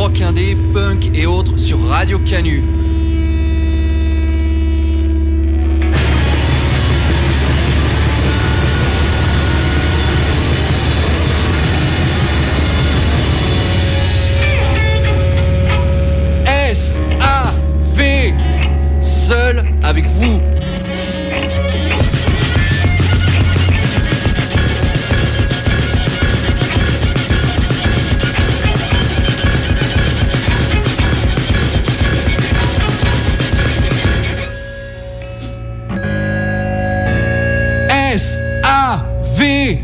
rock indé, punk et autres sur Radio Canu. S.A.V. Seul avec vous. S.A.V.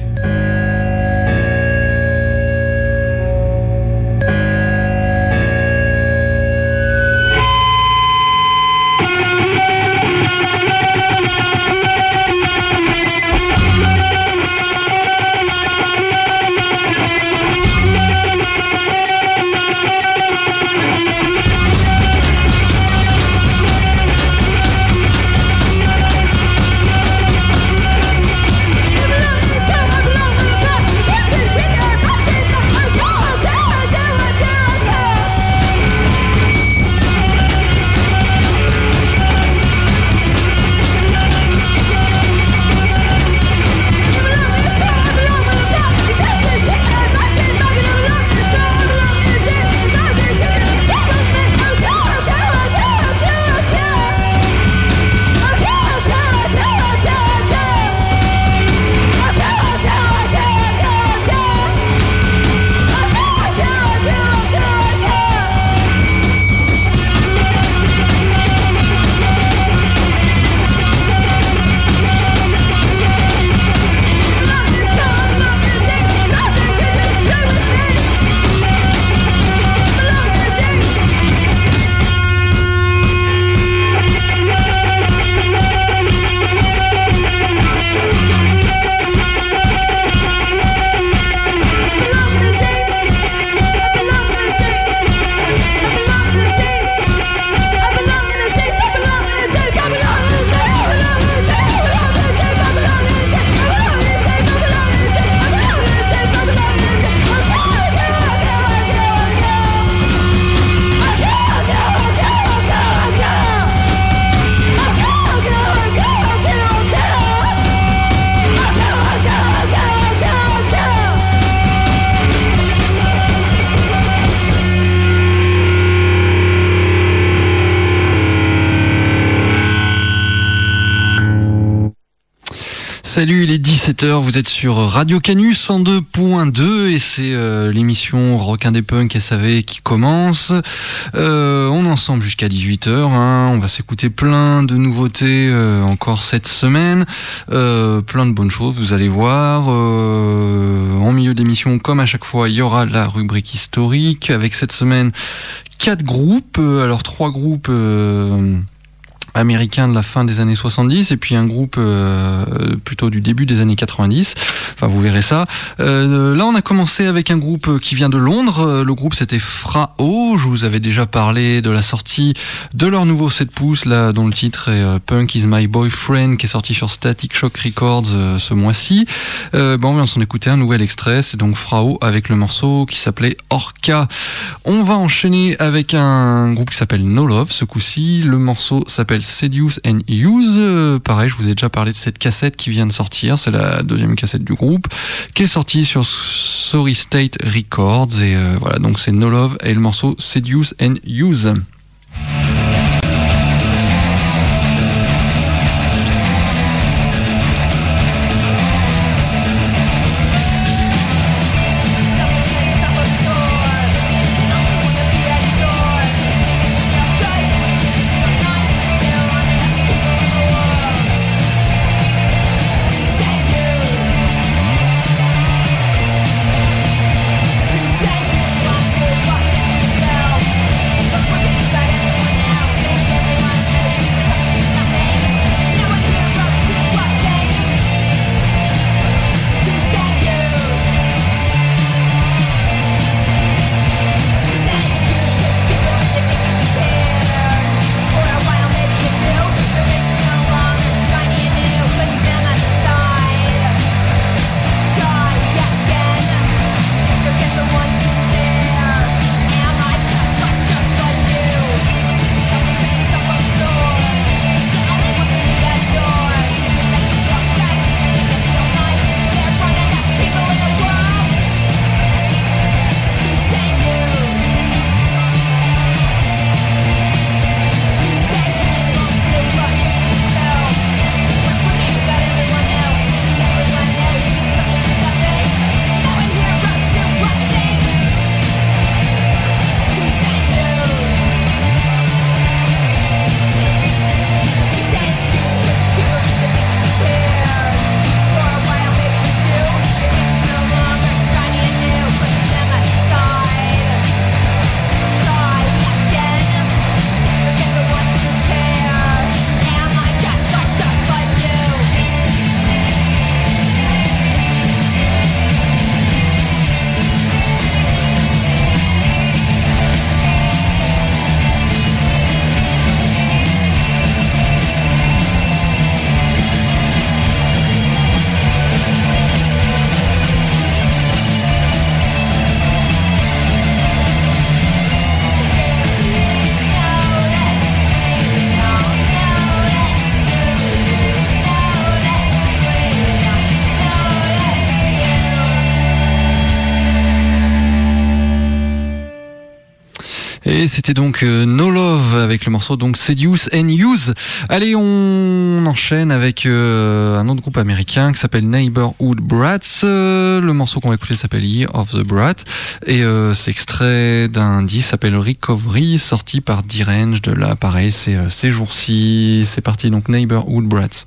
Salut, il est 17h, vous êtes sur Radio Canu 102.2 et c'est l'émission Rock Indé Punk SAV qui commence. On est ensemble jusqu'à 18h, on va s'écouter plein de nouveautés encore cette semaine, plein de bonnes choses, vous allez voir. En milieu d'émission, comme à chaque fois, il y aura la rubrique historique avec cette semaine 4 groupes, alors 3 groupes américain de la fin des années 70 et puis un groupe plutôt du début des années 90, enfin vous verrez ça. Là on a commencé avec un groupe qui vient de Londres, le groupe c'était Frao. Je vous avais déjà parlé de la sortie de leur nouveau 7 pouces là, dont le titre est Punk is my boyfriend, qui est sorti sur Static Shock Records ce mois-ci. On vient s'en écouter un nouvel extrait, c'est donc Frao avec le morceau qui s'appelait Orca. On va enchaîner avec un groupe qui s'appelle No Love ce coup-ci, le morceau s'appelle Seduce and Use. Pareil, je vous ai déjà parlé de cette cassette qui vient de sortir, c'est la deuxième cassette du groupe qui est sortie sur Sorry State Records et voilà, donc c'est No Love et le morceau Seduce and Use. Take Et c'était donc No Love avec le morceau donc Seduce and Use. Allez, on enchaîne avec un autre groupe américain qui s'appelle Neighborhood Brats. Le morceau qu'on va écouter s'appelle Year of the Brat et c'est extrait d'un disque qui s'appelle Recovery, sorti par D-Range. De là, pareil, c'est ces jours-ci. C'est parti, donc Neighborhood Brats.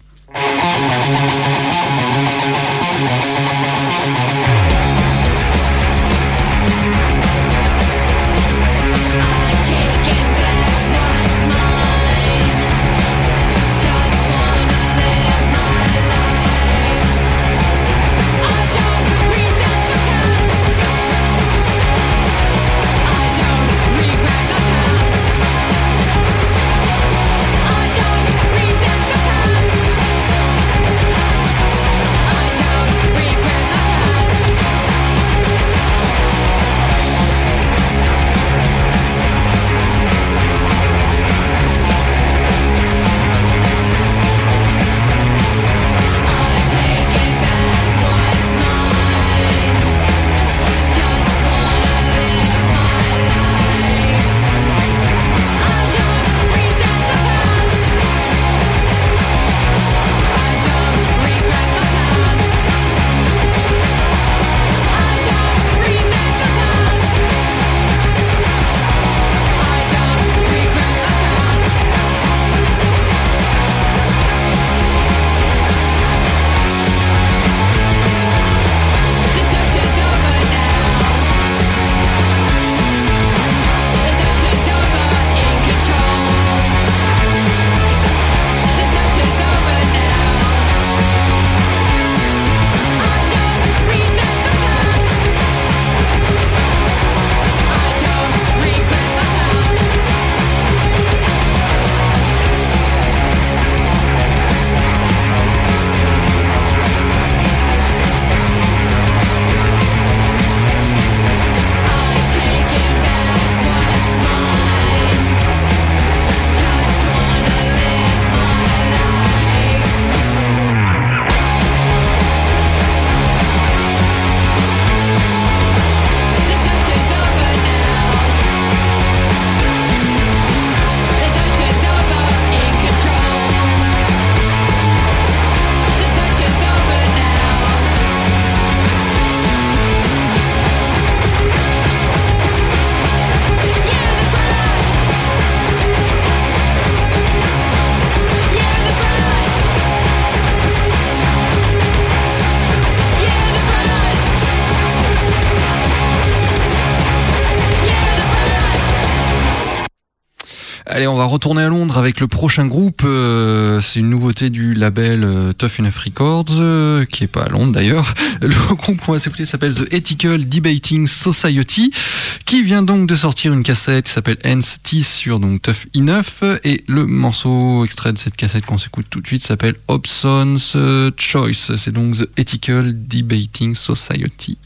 Allez, on va retourner à Londres avec le prochain groupe. C'est une nouveauté du label Tough Enough Records, qui est pas à Londres d'ailleurs. Le groupe qu'on va s'écouter s'appelle The Ethical Debating Society, qui vient donc de sortir une cassette qui s'appelle Hence Teeth sur donc Tough Enough. Et le morceau extrait de cette cassette qu'on s'écoute tout de suite s'appelle Hobson's Choice. C'est donc The Ethical Debating Society.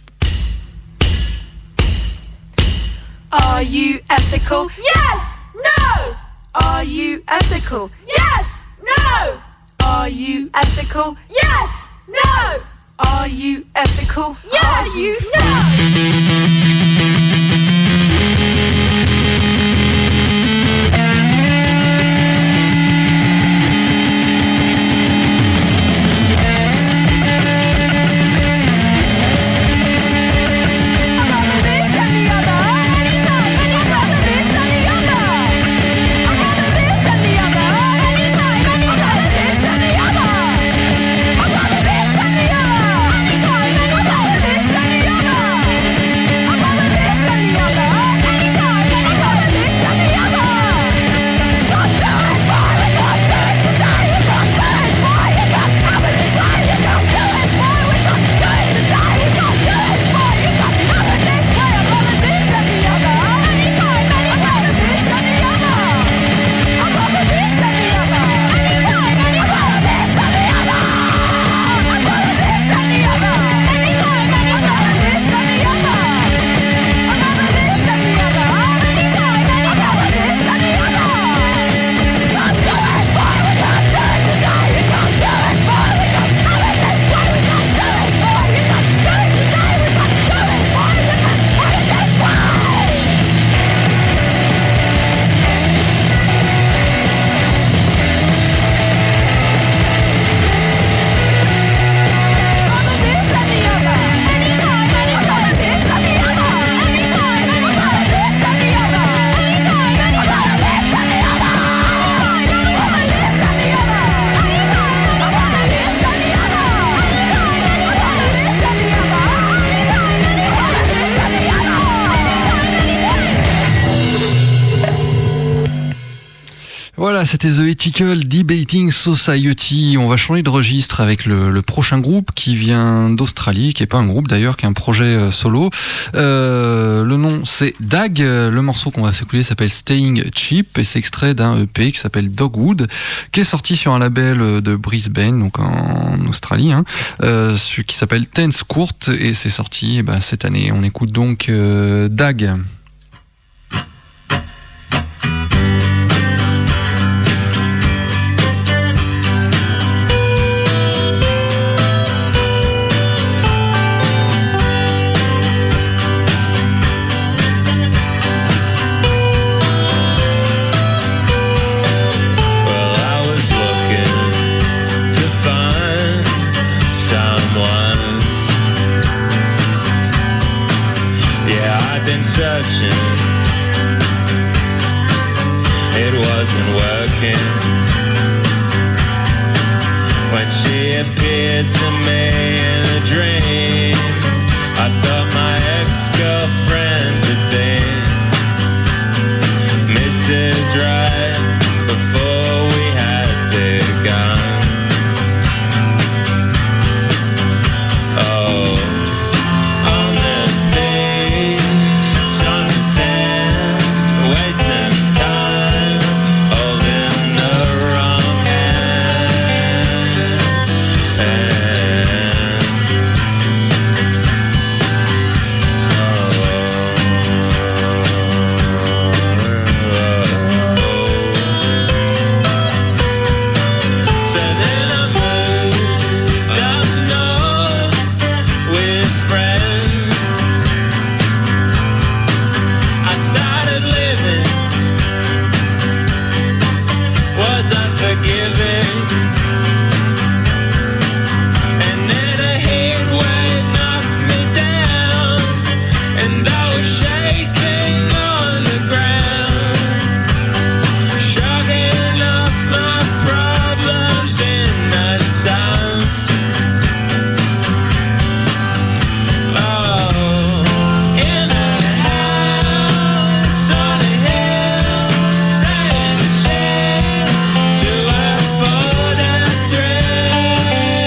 Are you ethical? Yes! No! Are you ethical? Yes! No! Are you ethical? Yes! No! Are you ethical? Yes! Are you c'était The Ethical Debating Society. On va changer de registre avec le prochain groupe qui vient d'Australie, qui est pas un groupe d'ailleurs, qui est un projet solo. Le nom c'est DAG. Le morceau qu'on va s'écouter s'appelle Staying Cheap et c'est extrait d'un EP qui s'appelle Dogwood, qui est sorti sur un label de Brisbane, donc en Australie, qui s'appelle Tense Court et c'est sorti cette année. On écoute donc DAG. It wasn't working when she appeared to me in a dream. I thought my ex-girlfriend had been Mrs. Right before we had begun. Oh, on the beach, on the sand, wasting time, holding the wrong hand. So then I moved up north with friends. I started living. Was I forgiving? And then a heat wave knocked me down, and I was shaking on the ground, shrugging off my problems in the sun. Oh, in a house on a hill, staying cheap to afford a thrill.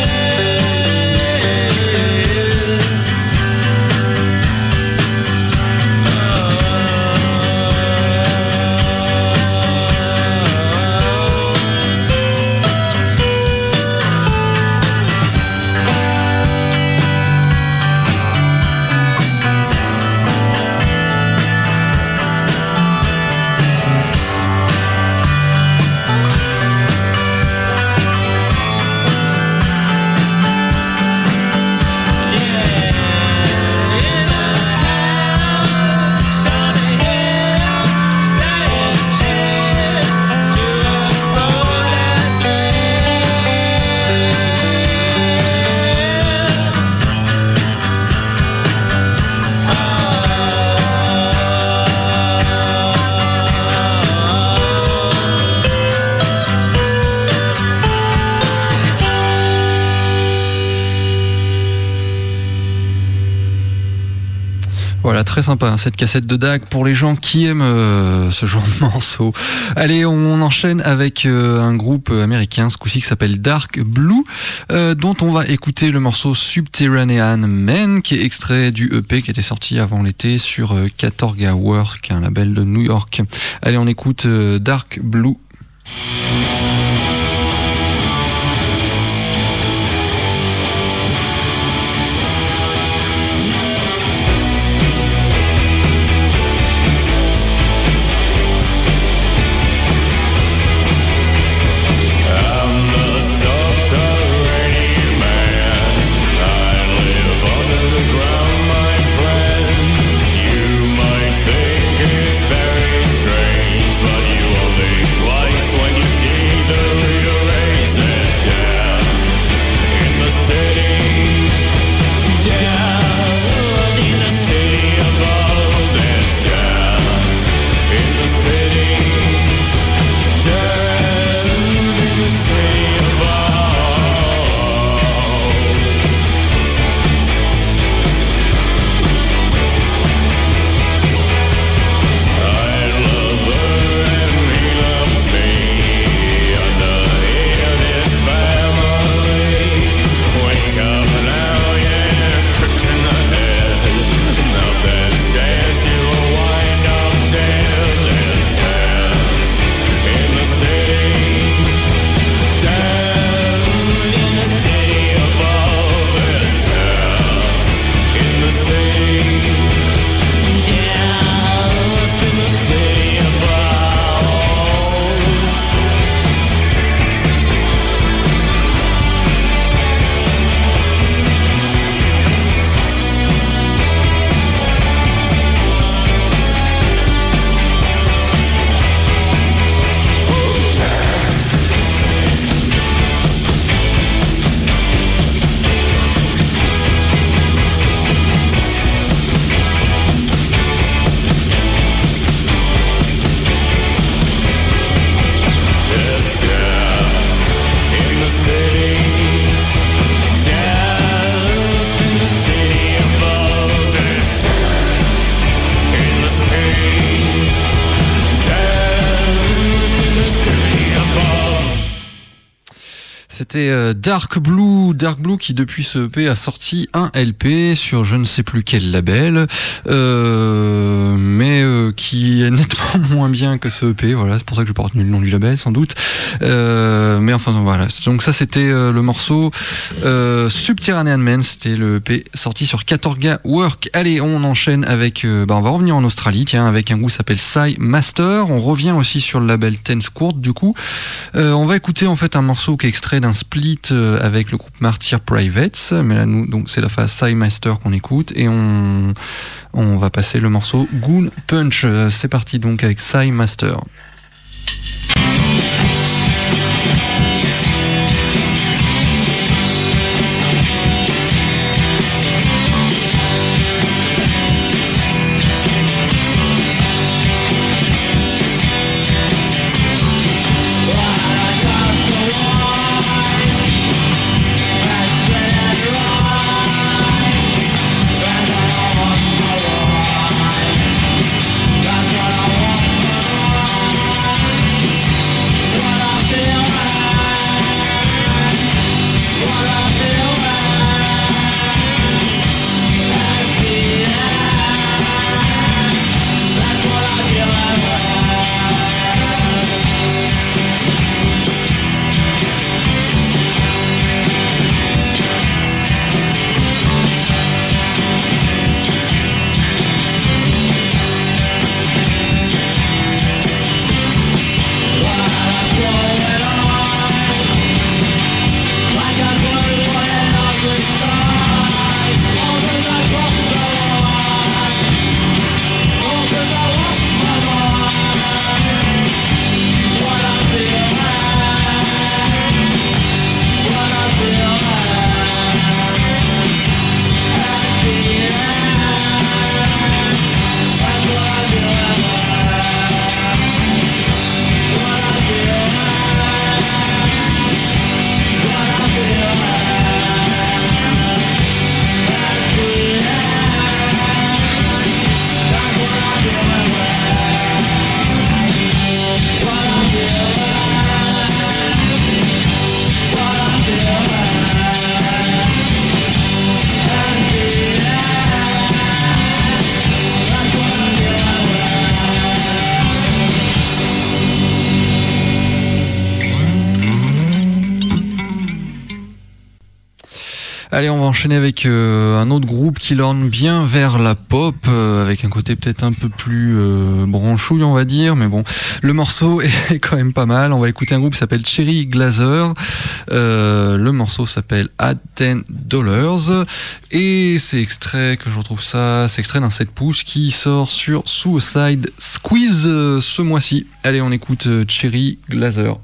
Voilà, très sympa cette cassette de DAG pour les gens qui aiment ce genre de morceaux. Allez, on enchaîne avec un groupe américain, ce coup-ci qui s'appelle Dark Blue, dont on va écouter le morceau Subterranean Man, qui est extrait du EP qui était sorti avant l'été sur Katorga World, qui est un label de New York. Allez, on écoute Dark Blue. It's very strange, but you only twice when you see the c'était Dark Blue qui depuis ce EP a sorti un LP sur je ne sais plus quel label, mais qui est nettement moins bien que ce EP. Voilà, c'est pour ça que j'ai pas retenu le nom du label sans doute. Mais enfin voilà. Donc ça c'était le morceau Subterranean Man, c'était le EP sorti sur Katorga Work. Allez, on enchaîne avec, on va revenir en Australie, tiens, avec un groupe qui s'appelle Psy Master. On revient aussi sur le label Tense Court du coup. On va écouter en fait un morceau qui est extrait d'un split avec le groupe Martyr Privates, mais là nous donc c'est la phase Psy Master qu'on écoute et on va passer le morceau Goon Punch. C'est parti donc avec Psy Master. Allez, on va enchaîner avec un autre groupe qui lorne bien vers la pop, avec un côté peut-être un peu plus branchouille, on va dire, mais bon, le morceau est quand même pas mal. On va écouter un groupe qui s'appelle Cherry Glazer. Le morceau s'appelle At $10 et c'est extrait que je retrouve ça, c'est extrait d'un 7 pouces qui sort sur Suicide Squeeze ce mois-ci. Allez, on écoute Cherry Glazer.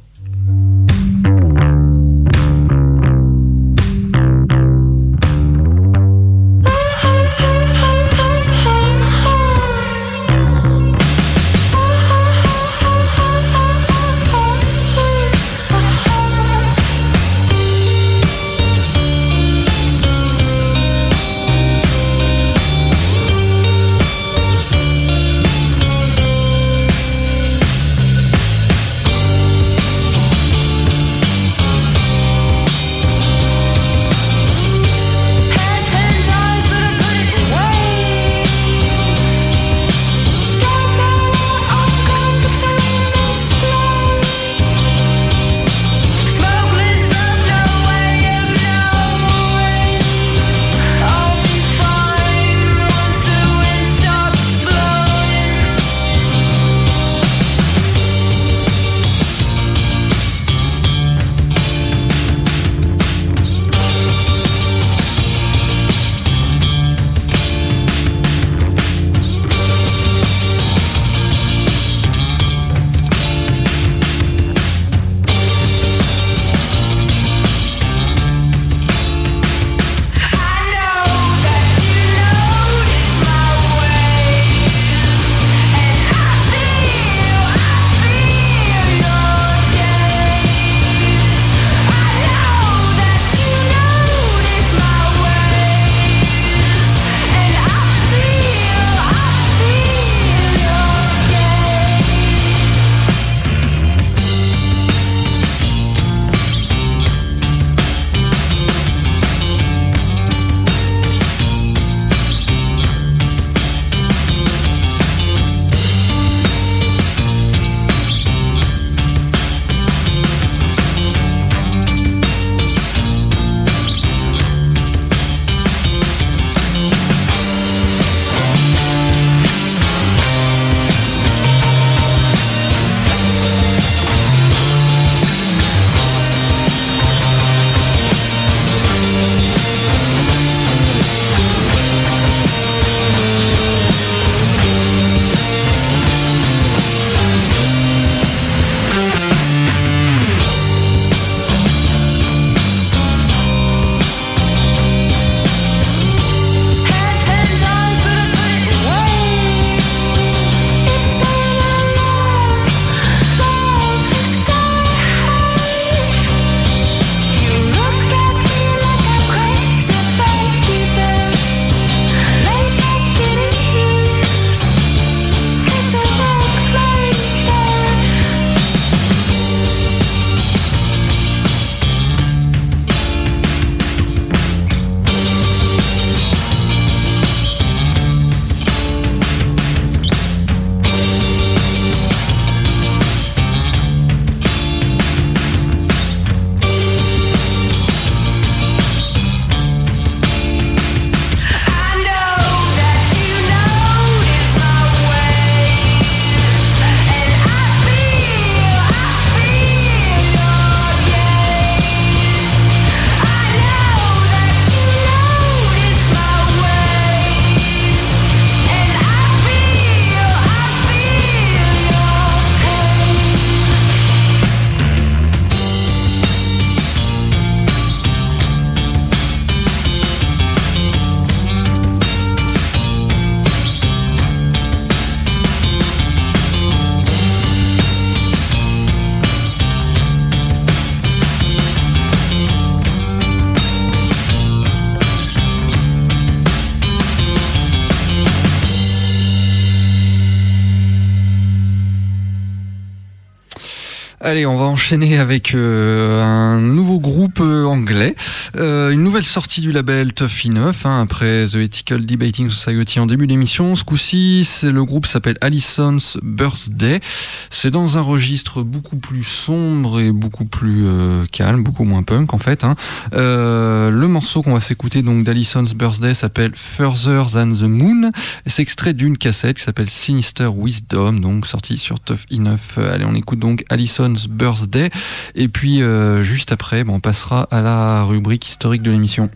Allez, on va enchaîner avec un nouveau groupe anglais, une nouvelle sortie du label Tough Enough, hein, après The Ethical Debating Society en début d'émission. Ce coup-ci, le groupe s'appelle Alison's Birthday. C'est dans un registre beaucoup plus sombre et beaucoup plus calme, beaucoup moins punk en fait. Hein. Le morceau qu'on va s'écouter donc d'Alison's Birthday s'appelle Further Than the Moon. C'est extrait d'une cassette qui s'appelle Sinister Wisdom, donc sortie sur Tough Enough. Allez, on écoute donc Alison's Birthday et puis juste après on passera à la rubrique historique de l'émission.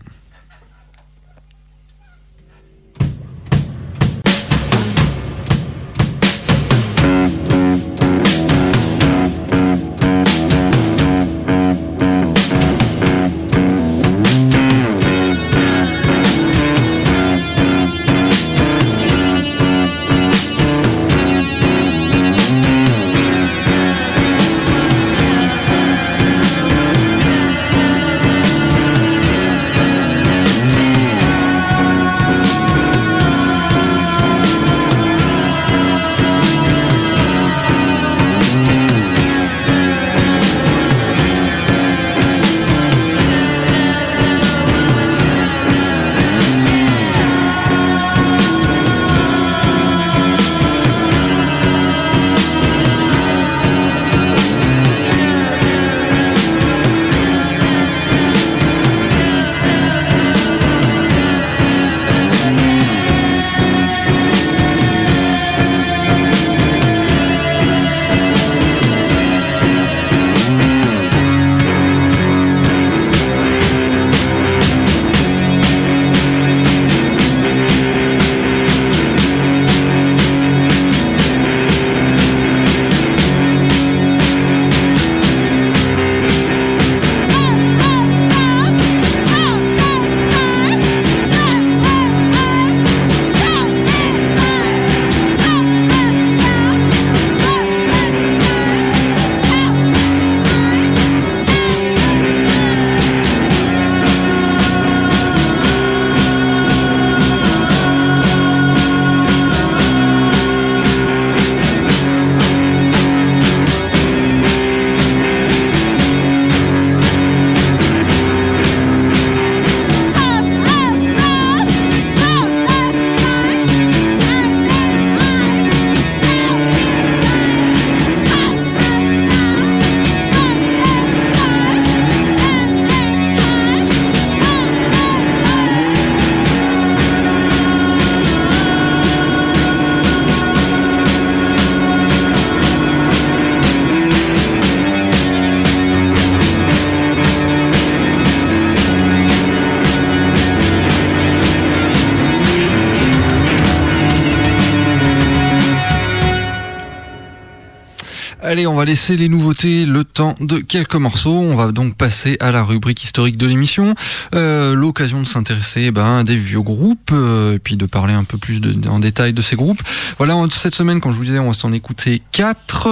Allez, on va laisser les nouveautés le temps de quelques morceaux. On va donc passer à la rubrique historique de l'émission. L'occasion de s'intéresser à des vieux groupes et puis de parler un peu plus en détail de ces groupes. Voilà, cette semaine, quand je vous disais, on va s'en écouter 4.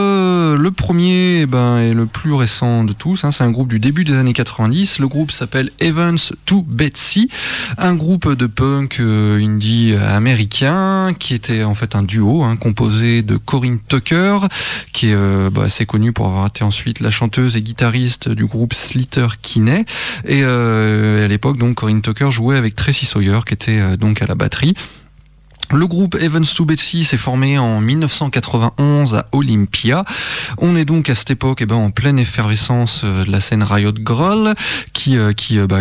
Le premier est le plus récent de tous. Hein, c'est un groupe du début des années 90. Le groupe s'appelle Heavens to Betsy. Un groupe de punk indie américain qui était en fait un duo composé de Corinne Tucker, qui est assez connue pour avoir été ensuite la chanteuse et guitariste du groupe Sleater-Kinney. Et à l'époque, donc, Corinne Tucker jouait avec Tracy Sawyer, qui était donc à la batterie. Le groupe Heavens to Betsy s'est formé en 1991 à Olympia. On est donc à cette époque en pleine effervescence de la scène Riot Grrrl qui en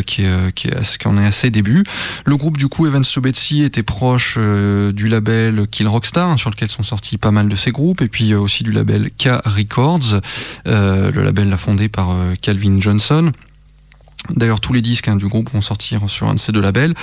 est à ses débuts. Le groupe du coup Heavens to Betsy était proche du label Kill Rockstar, sur lequel sont sortis pas mal de ces groupes, et puis aussi du label K Records, le label fondé par Calvin Johnson. D'ailleurs, tous les disques du groupe vont sortir sur un de ces deux labels.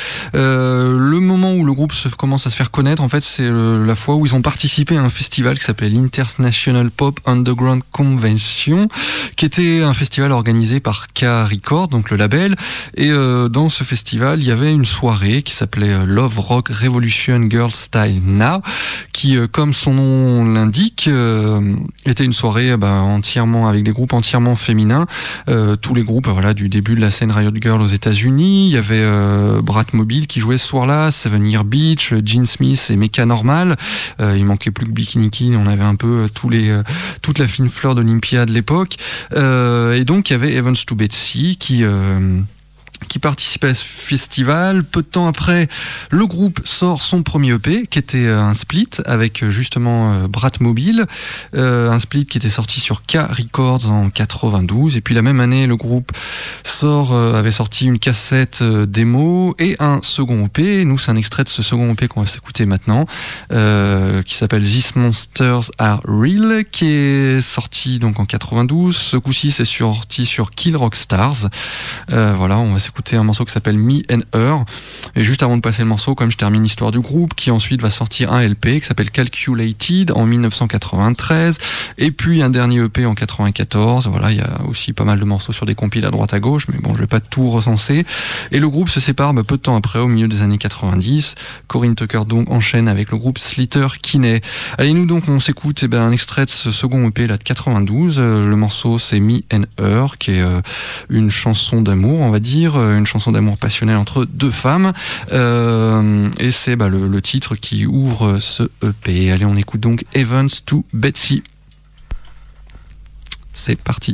Le moment où le groupe commence à se faire connaître, en fait, c'est la fois où ils ont participé à un festival qui s'appelle l'International Pop Underground Convention, qui était un festival organisé par K Records, donc le label. Et dans ce festival, il y avait une soirée qui s'appelait Love Rock Revolution Girl Style Now, qui, comme son nom l'indique, était une soirée entièrement avec des groupes entièrement féminins. Tous les groupes, du début de la la scène Riot Girl aux États-Unis. Il y avait Bratmobile qui jouait ce soir-là, Seven Year Beach, Gene Smith et Mecha Normal. Il manquait plus que Bikini Kill. On avait un peu toute la fine fleur de l'Olympiade de l'époque. Et donc il y avait Evans to Betsy qui participait à ce festival. Peu de temps après, le groupe sort son premier EP, qui était un split avec justement Bratmobile, un split qui était sorti sur K Records en 92. Et puis la même année, le groupe avait sorti une cassette démo et un second EP. Nous, c'est un extrait de ce second EP qu'on va s'écouter maintenant, qui s'appelle These Monsters Are Real, qui est sorti donc en 92. Ce coup-ci, c'est sorti sur Kill Rock Stars. Voilà, on va s'écouter un morceau qui s'appelle Me and Her. Et juste avant de passer le morceau, comme je termine l'histoire du groupe, qui ensuite va sortir un LP qui s'appelle Calculated en 1993, et puis un dernier EP en 94. Voilà, il y a aussi pas mal de morceaux sur des compiles à droite à gauche, mais bon, je vais pas tout recenser. Et le groupe se sépare peu de temps après, au milieu des années 90. Corinne Tucker donc enchaîne avec le groupe Slater Kinney. Allez, nous donc on s'écoute un extrait de ce second EP là de 92. Le morceau c'est Me and Her, qui est une chanson d'amour, on va dire, une chanson d'amour passionnelle entre deux femmes, et c'est le titre qui ouvre ce EP. Allez, on écoute donc Evans to Betsy. C'est parti.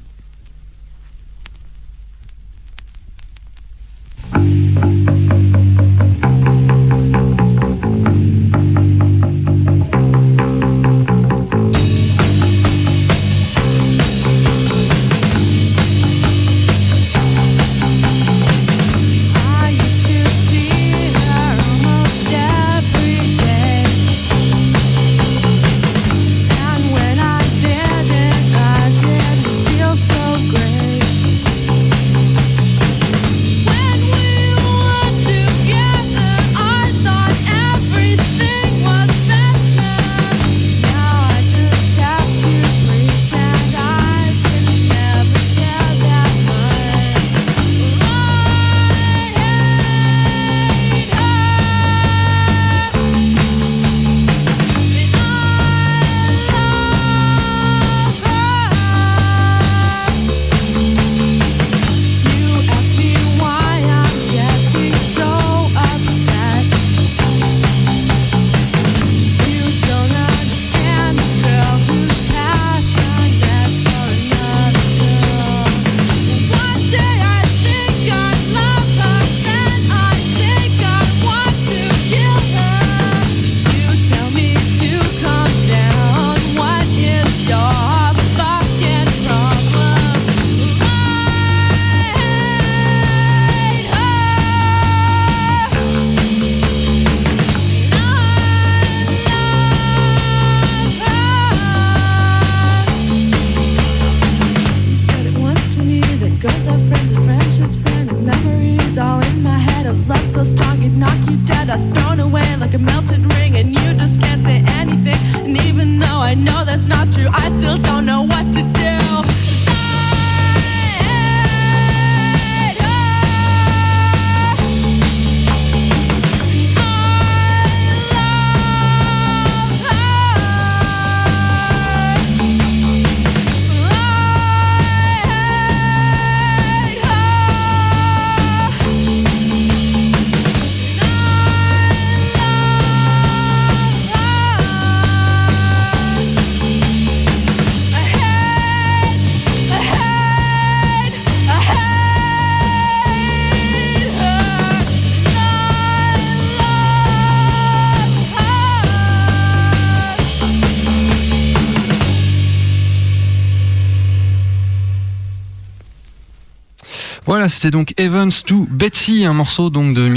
Voilà, c'était donc Evans to Betsy, un morceau donc de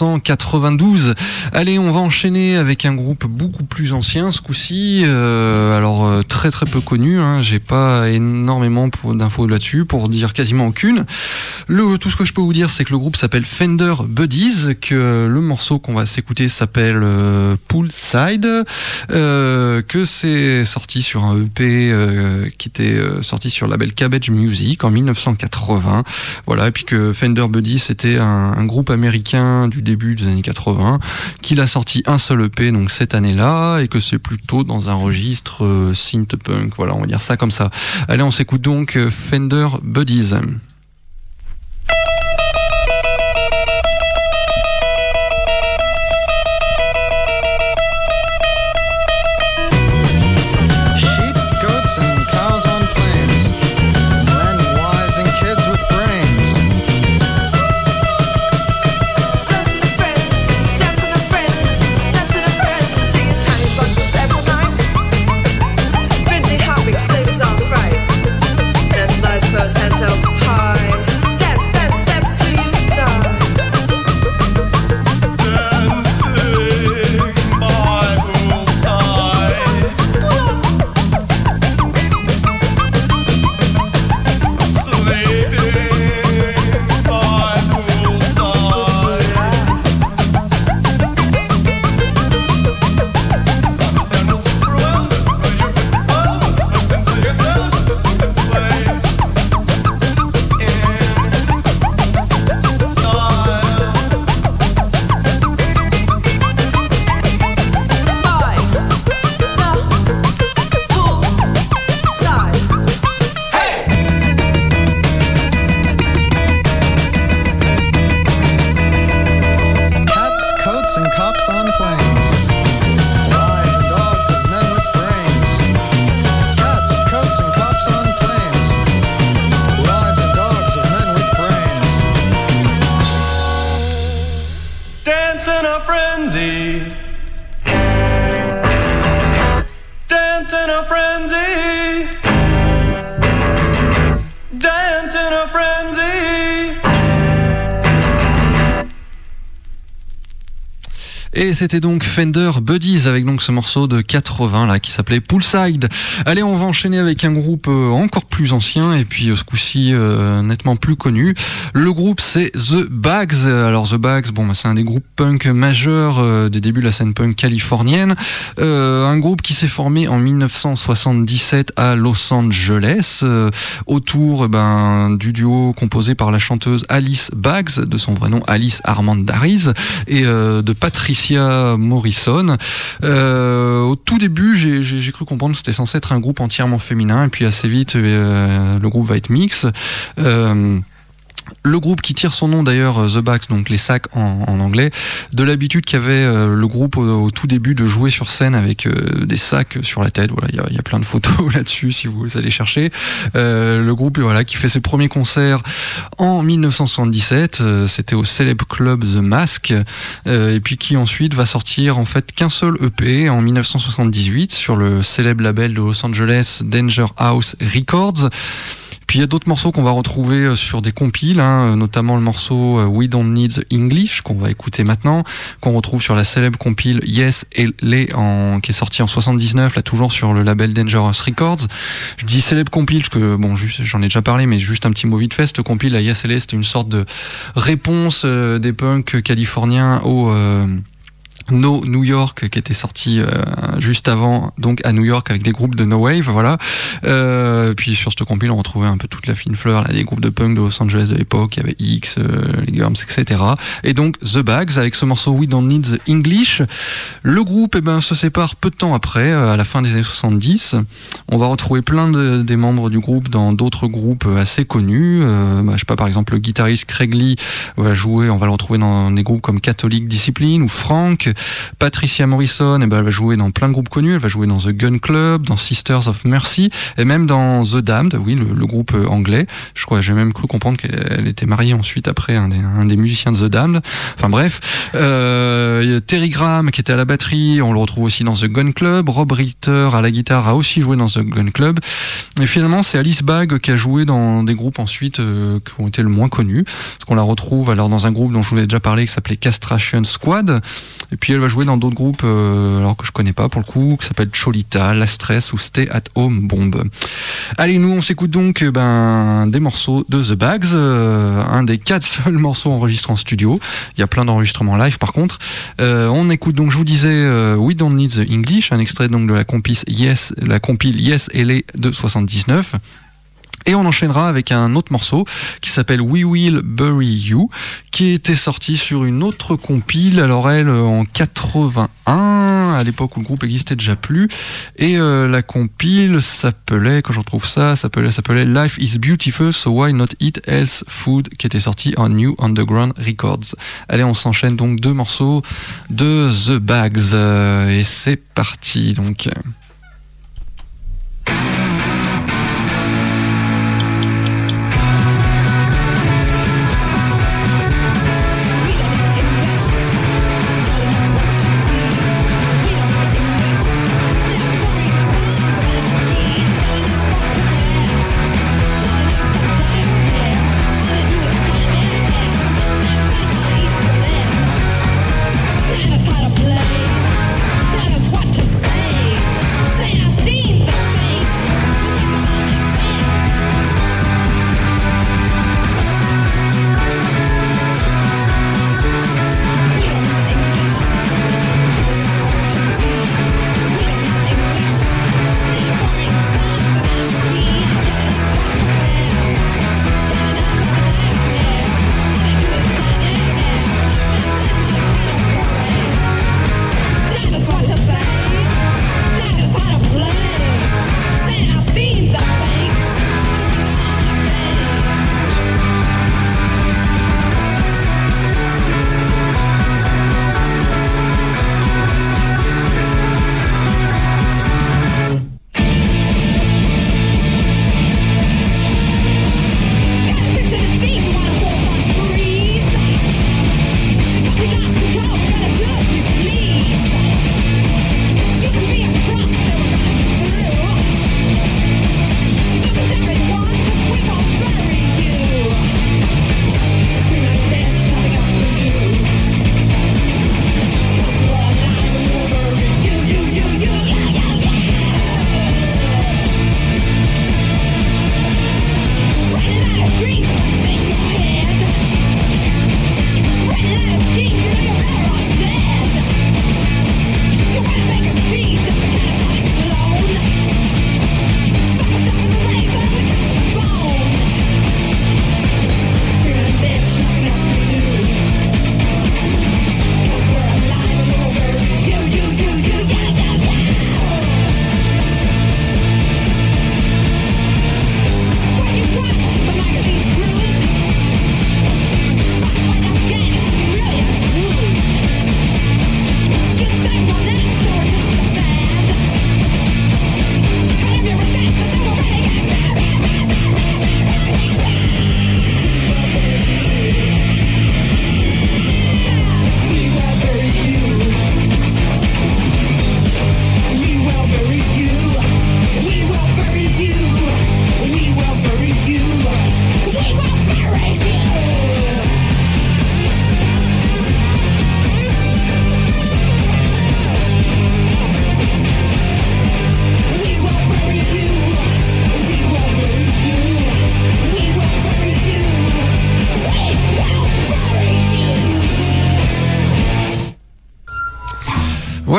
1992. Allez, on va enchaîner avec un groupe beaucoup plus ancien ce coup-ci, alors très très peu connu, hein. J'ai pas énormément d'infos là-dessus, pour dire quasiment aucune. Tout ce que je peux vous dire, c'est que le groupe s'appelle Fender Buddies, que le morceau qu'on va s'écouter s'appelle Poolside, que c'est sorti sur un EP qui était sorti sur le label Cabbage Music en 1980. Voilà, et puis que Fender Buddies c'était un groupe américain du début des années 80, qu'il a sorti un seul EP donc cette année-là, et que c'est plutôt dans un registre synth-punk. Voilà, on va dire ça comme ça. Allez, on s'écoute donc Fender Buddies. Dance in a frenzy. Dance in a frenzy. Et c'était donc Fender Buddies avec donc ce morceau de 80 là qui s'appelait Poolside. Allez, on va enchaîner avec un groupe encore plus ancien et puis ce coup-ci nettement plus connu. Le groupe c'est The Bags. Alors The Bags, bon, c'est un des groupes punk majeurs des débuts de la scène punk californienne. Un groupe qui s'est formé en 1977 à Los Angeles autour du duo composé par la chanteuse Alice Baggs, de son vrai nom Alice Armandariz, et de Patricia Morrison. Au tout début, j'ai cru comprendre que c'était censé être un groupe entièrement féminin, et puis assez vite, le groupe va être mix. Le groupe qui tire son nom d'ailleurs, The Bags, donc les sacs en anglais, de l'habitude qu'avait le groupe au tout début de jouer sur scène avec des sacs sur la tête. Voilà, il y a plein de photos là-dessus si vous allez chercher. Le groupe qui fait ses premiers concerts en 1977, c'était au célèbre club The Mask, et puis qui ensuite va sortir en fait qu'un seul EP en 1978 sur le célèbre label de Los Angeles Danger House Records. Puis il y a d'autres morceaux qu'on va retrouver sur des compiles, notamment le morceau We Don't Need English qu'on va écouter maintenant, qu'on retrouve sur la célèbre compile Yes LA qui est sortie en 79, là toujours sur le label Dangerous Records. Je dis célèbre compile parce que j'en ai déjà parlé, mais juste un petit mot vite fait. Cette compile, la Yes LA, c'était une sorte de réponse des punks californiens au No New York qui était sorti juste avant, donc à New York avec des groupes de No Wave, voilà. Puis sur ce compil on retrouvait un peu toute la fine fleur là, des groupes de punk de Los Angeles de l'époque, il y avait X, les Gums, etc. Et donc The Bags avec ce morceau We Don't Need English. Le groupe se sépare peu de temps après, à la fin des années 70. On va retrouver plein des membres du groupe dans d'autres groupes assez connus. Je sais pas, par exemple le guitariste Craig Lee on va le retrouver dans des groupes comme Catholic Discipline ou Frank. Patricia Morrison, elle va jouer dans plein de groupes connus. Elle va jouer dans The Gun Club, dans Sisters of Mercy, et même dans The Damned, oui, le groupe anglais. Je crois, j'ai même cru comprendre qu'elle était mariée ensuite après un des musiciens de The Damned. Enfin bref, Terry Graham qui était à la batterie, on le retrouve aussi dans The Gun Club. Rob Ritter à la guitare a aussi joué dans The Gun Club. Et finalement, c'est Alice Bagg qui a joué dans des groupes ensuite qui ont été le moins connus. Parce qu'on la retrouve alors dans un groupe dont je vous ai déjà parlé qui s'appelait Castration Squad. Et puis elle va jouer dans d'autres groupes alors que je connais pas pour le coup, qui s'appellent Cholita, La Stress ou Stay at Home Bomb. Allez, nous on s'écoute donc des morceaux de The Bags, un des 4 seuls morceaux enregistrés en studio. Il y a plein d'enregistrements live par contre. On écoute donc, je vous disais, We Don't Need the English, un extrait donc de la compile Yes LA de 79. Et on enchaînera avec un autre morceau qui s'appelle We Will Bury You, qui était sorti sur une autre compile, alors elle en 81, à l'époque où le groupe existait déjà plus, et la compile s'appelait, quand je retrouve ça, s'appelait Life is Beautiful, so why not eat else food, qui était sorti en New Underground Records. Allez, on s'enchaîne donc 2 morceaux de The Bags, et c'est parti donc. Tell us what to say.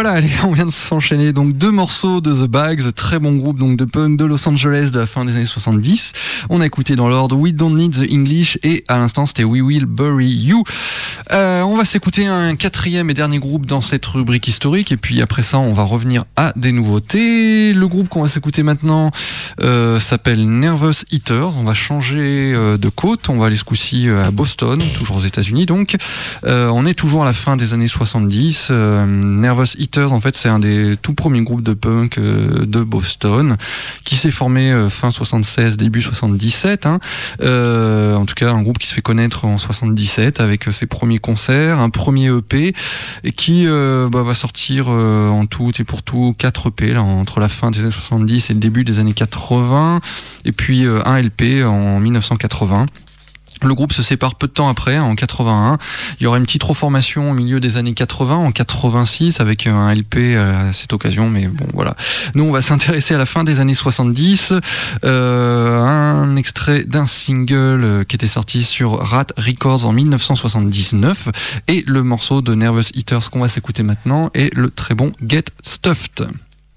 Voilà, allez, on vient de s'enchaîner donc 2 morceaux de The Bags, très bon groupe donc de punk de Los Angeles de la fin des années 70. On a écouté dans l'ordre We Don't Need the English et à l'instant c'était We Will Bury You. On va s'écouter un 4e et dernier groupe dans cette rubrique historique et puis après ça on va revenir à des nouveautés. Le groupe qu'on va s'écouter maintenant s'appelle Nervous Eaters. On va changer de côte, on va aller ce coup-ci à Boston, toujours aux États-Unis donc. On est toujours à la fin des années 70. Nervous Eaters en fait c'est un des tout premiers groupes de punk de Boston qui s'est formé fin 76, début 77 hein. En tout cas un groupe qui se fait connaître en 77 avec ses premiers concerts, un premier EP et qui va sortir en tout et pour tout 4 EP là, entre la fin des années 70 et le début des années 80 et puis un LP en 1980. Le groupe se sépare peu de temps après, en 81. Il y aura une petite reformation au milieu des années 80, en 86, avec un LP à cette occasion, mais bon, voilà. Nous, on va s'intéresser à la fin des années 70. Un extrait d'un single qui était sorti sur Rat Records en 1979. Et le morceau de Nervous Eaters qu'on va s'écouter maintenant est le très bon Get Stuffed.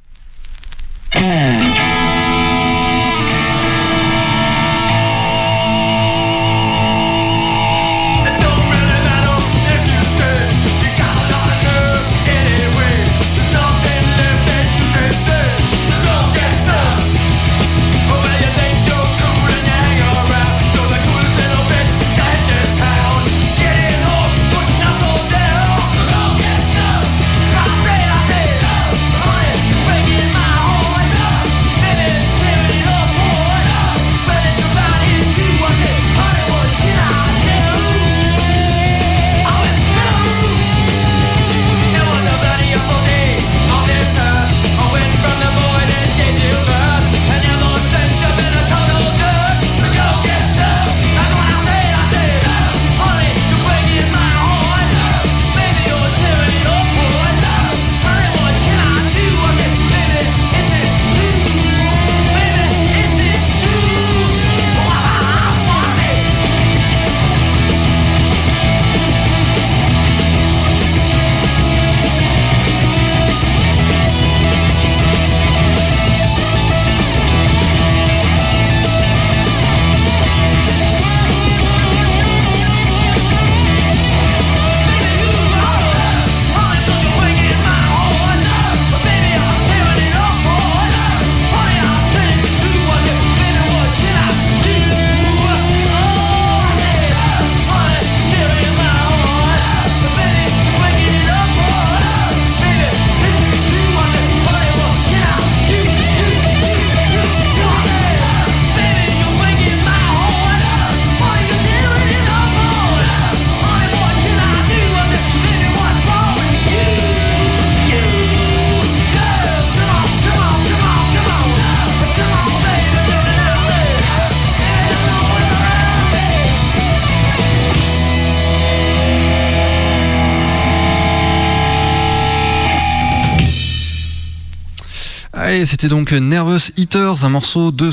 Allez, c'était donc Nervous Eaters, un morceau de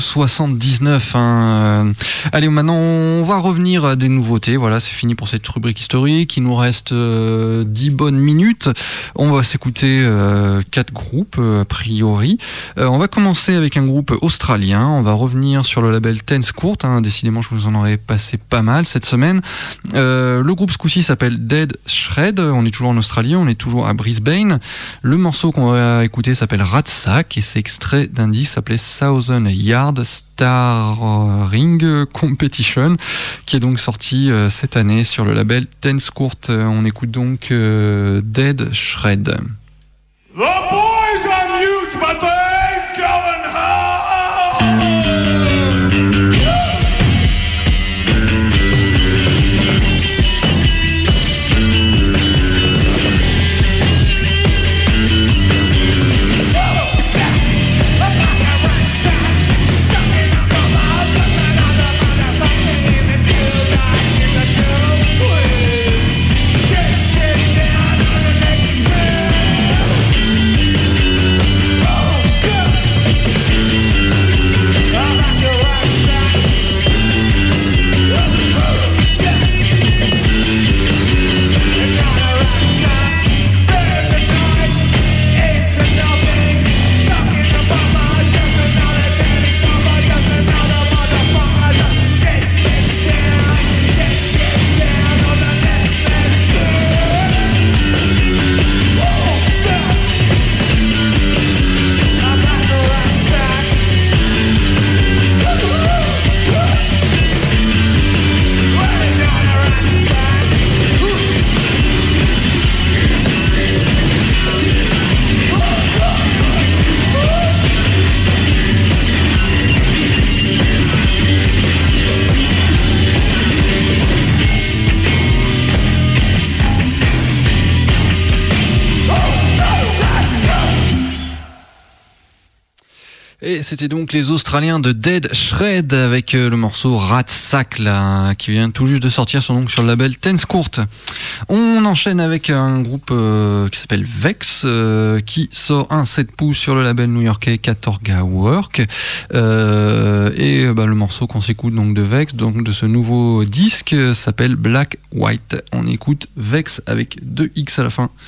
79. Hein. Allez, maintenant on va revenir à des nouveautés. Voilà, c'est fini pour cette rubrique historique. Il nous reste 10 bonnes minutes. On va s'écouter 4 groupes a priori. On va commencer avec un groupe australien. On va revenir sur le label Tense Court. Hein. Décidément, je vous en aurais passé pas mal cette semaine. Le groupe ce coup-ci s'appelle Dead Shred. On est toujours en Australie, on est toujours à Brisbane. Le morceau qu'on va écouter s'appelle Ratsack et c'est extrait d'un disque qui s'appelait Thousand Yard Star Ring Competition qui est donc sorti cette année sur le label Tense Court. On écoute donc Dead Shred. The boys are mute, but they ain't going home. Get down on the next bed. Et c'était donc les Australiens de Dead Shred avec le morceau Rat Sack là, qui vient tout juste de sortir sur le label Tense Court. On enchaîne avec un groupe qui s'appelle Vex qui sort un 7 pouces sur le label new-yorkais Katorga Work. Le morceau qu'on s'écoute donc de Vex, donc de ce nouveau disque, s'appelle Black White. On écoute Vex avec 2X à la fin.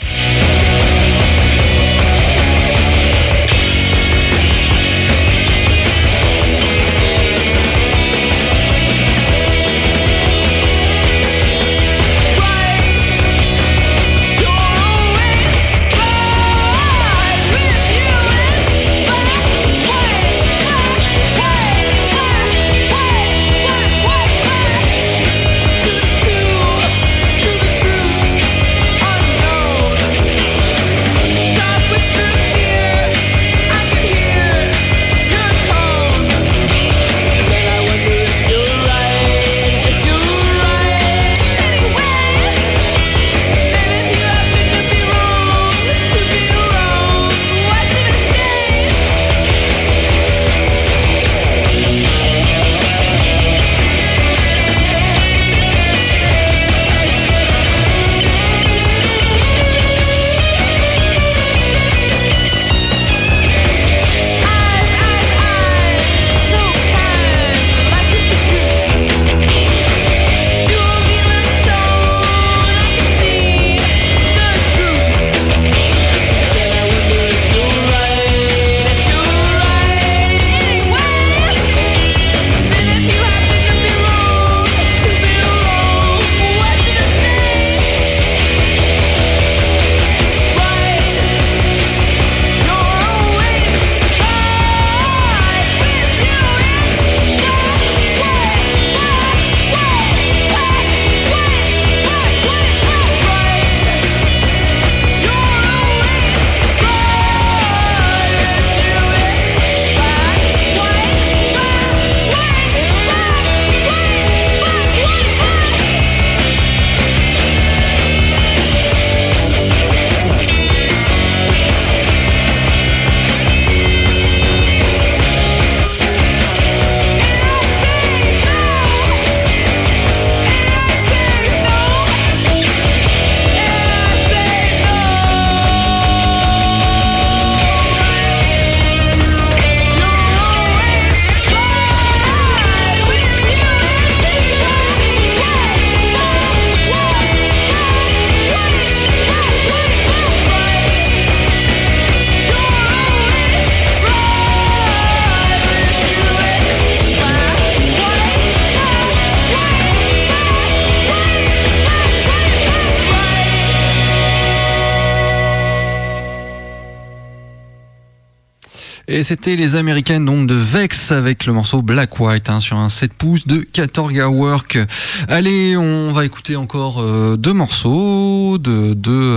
Et c'était les Américaines donc de Vex avec le morceau Black White sur un 7 pouces de Katorga Work. Allez, on va écouter encore deux morceaux de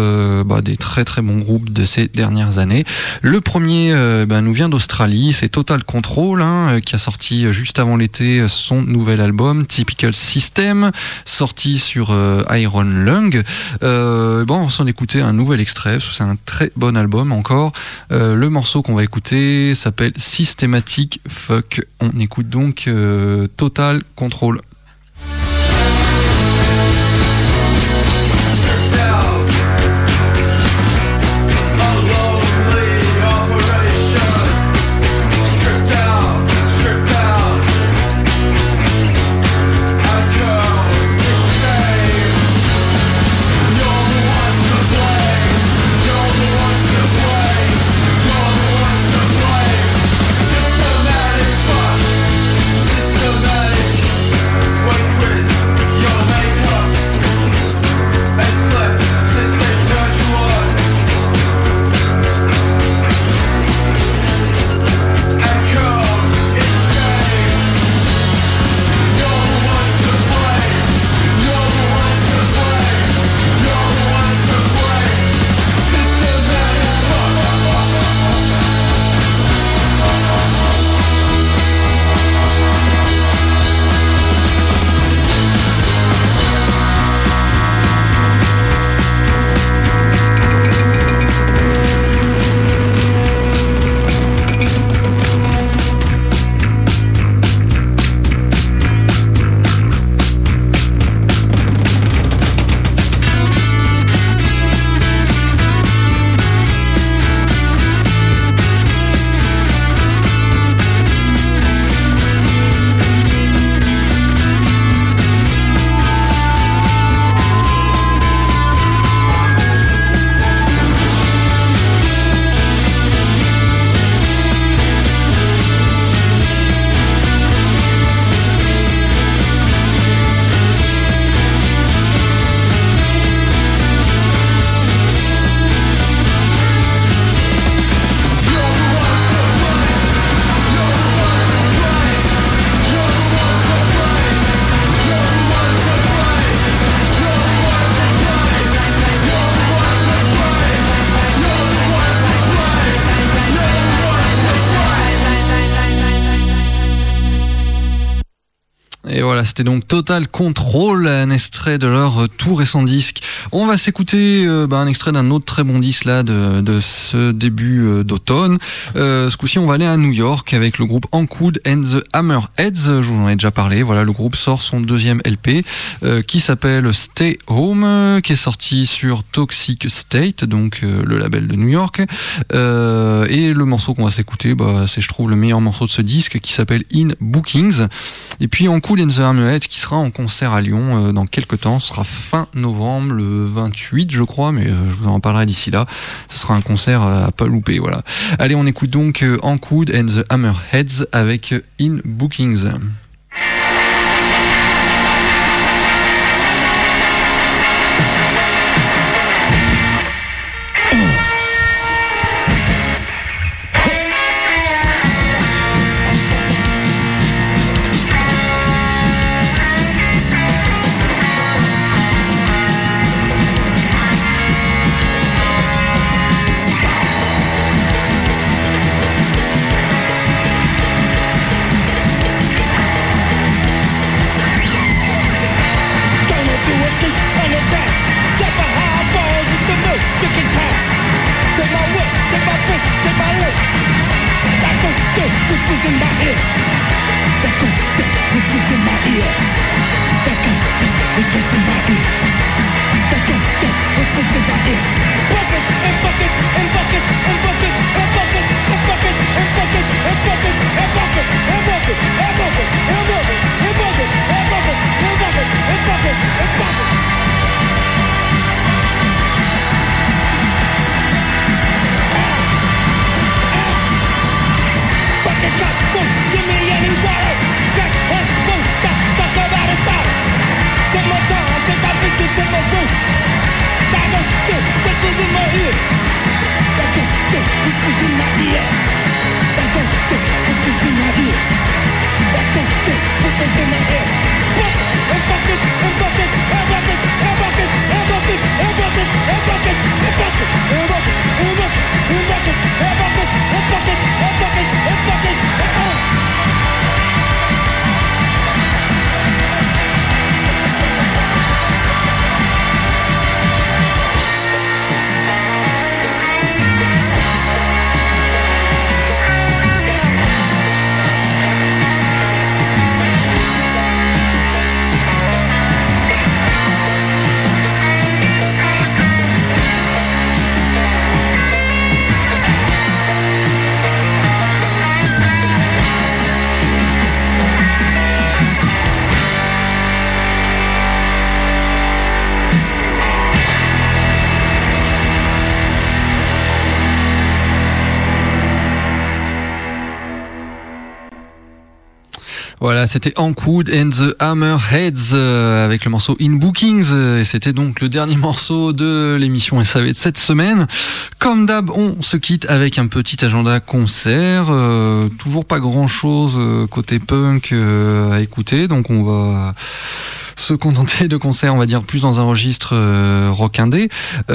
des très très bons groupes de ces dernières années. Le premier nous vient d'Australie, c'est Total Control qui a sorti juste avant l'été son nouvel album Typical System, sorti sur Iron Lung. On s'en écouter un nouvel extrait, c'est un très bon album encore. Le morceau qu'on va écouter s'appelle Systematic Fuck. On écoute donc Total Control. Systematic fuck, systematic C'était donc Total Control, un extrait de leur tout récent disque. On va s'écouter un extrait d'un autre très bon disque là de ce début d'automne. Ce coup-ci, on va aller à New York avec le groupe Ankwood and the Hammerheads. Je vous en ai déjà parlé. Voilà, le groupe sort son deuxième LP qui s'appelle Stay Home, qui est sorti sur Toxic State, donc le label de New York. Et le morceau qu'on va s'écouter, c'est je trouve le meilleur morceau de ce disque qui s'appelle In Bookings. Et puis Ankwood and the Hammerheads qui sera en concert à Lyon dans quelques temps, ce sera fin novembre, le 28 je crois, mais je vous en parlerai d'ici là. Ce sera un concert à pas louper, voilà. Allez, on écoute donc Ankwood and the Hammerheads avec In Bookings. Voilà, c'était Ankwood and the Hammerheads avec le morceau In Bookings. Et c'était donc le dernier morceau de l'émission SAV de cette semaine. Comme d'hab, on se quitte avec un petit agenda concert. Toujours pas grand-chose côté punk à écouter, donc on va se contenter de concerts, on va dire, plus dans un registre rock indé,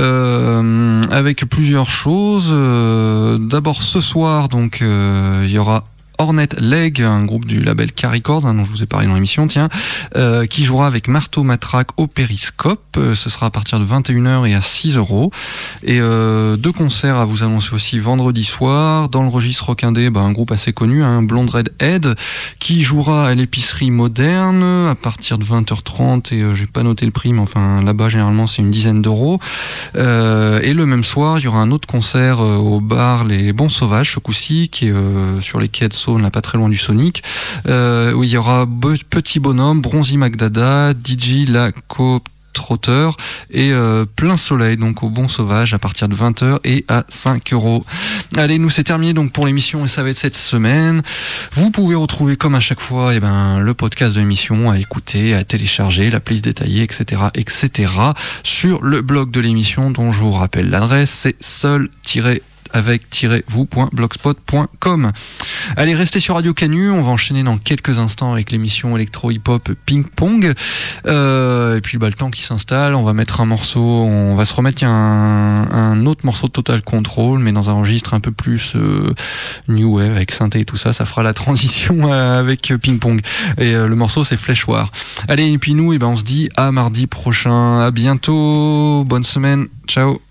avec plusieurs choses. D'abord ce soir, donc il y aura Hornet Leg, un groupe du label K Records, dont je vous ai parlé dans l'émission, qui jouera avec Marteau Matraque au Périscope. Ce sera à partir de 21h et à 6€. Et deux concerts à vous annoncer aussi vendredi soir. Dans le registre rock indé, un groupe assez connu, Blonde Redhead, qui jouera à l'épicerie moderne à partir de 20h30. Et j'ai pas noté le prix, mais enfin là-bas généralement c'est une dizaine d'euros. Et le même soir, il y aura un autre concert au bar Les Bons Sauvages, ce coup-ci, qui est sur les quais de Saône, là pas très loin du Sonic, où il y aura Petit Bonhomme, Bronzy McDada, DJ La Trotter et Plein Soleil, donc au Bon Sauvage à partir de 20h et à 5€. Allez, nous c'est terminé donc pour l'émission et ça va être cette semaine. Vous pouvez retrouver comme à chaque fois le podcast de l'émission à écouter, à télécharger, la playlist détaillée, etc. sur le blog de l'émission dont je vous rappelle l'adresse, c'est seul- avec-vous.blogspot.com. Allez, restez sur Radio Canu, on va enchaîner dans quelques instants avec l'émission électro-hip-hop Ping Pong. Et puis le temps qui s'installe, on va mettre un morceau, on va se remettre un autre morceau de Total Control, mais dans un registre un peu plus new wave avec synthé et tout ça, ça fera la transition avec Ping Pong. Et le morceau c'est Flesh War. Allez, et puis nous, on se dit à mardi prochain, à bientôt, bonne semaine, ciao.